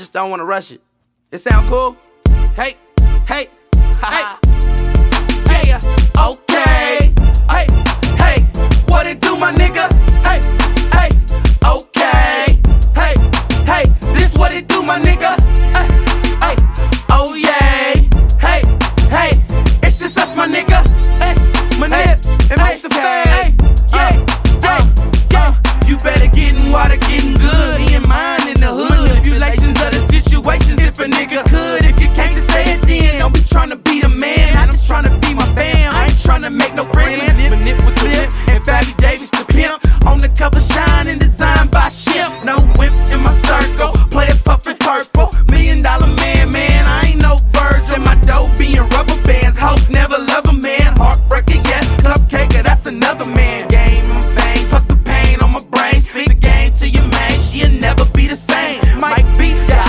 just don't wanna rush it. It sound cool? Hey, hey, hey, hey, okay. Hey, hey, what it do, my nigga?